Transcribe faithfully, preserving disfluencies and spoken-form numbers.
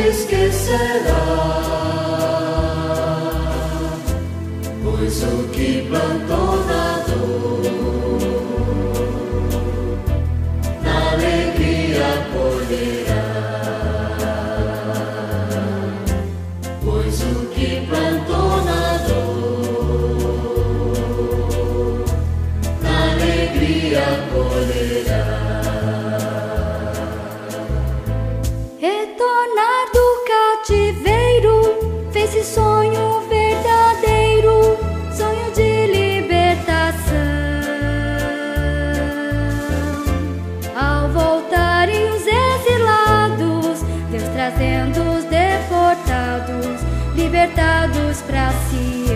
esquecerá, pois o que plantou na dor, na alegria colherá. Pois o que plantou na dor, na alegria colherá. Retornar do cativeiro, fez-se sonho verdadeiro, sonho de libertação. Ao voltarem os exilados, Deus trazendo os deportados, libertados pra si.